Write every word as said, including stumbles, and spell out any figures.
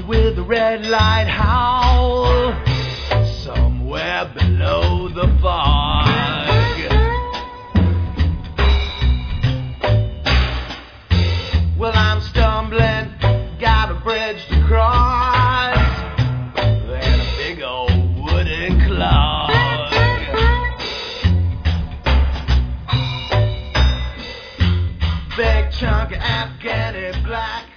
city with a red light howl somewhere below the fog. Well, I'm stumbling, got a bridge to cross, and a big old wooden clog. Big chunk of Afghani black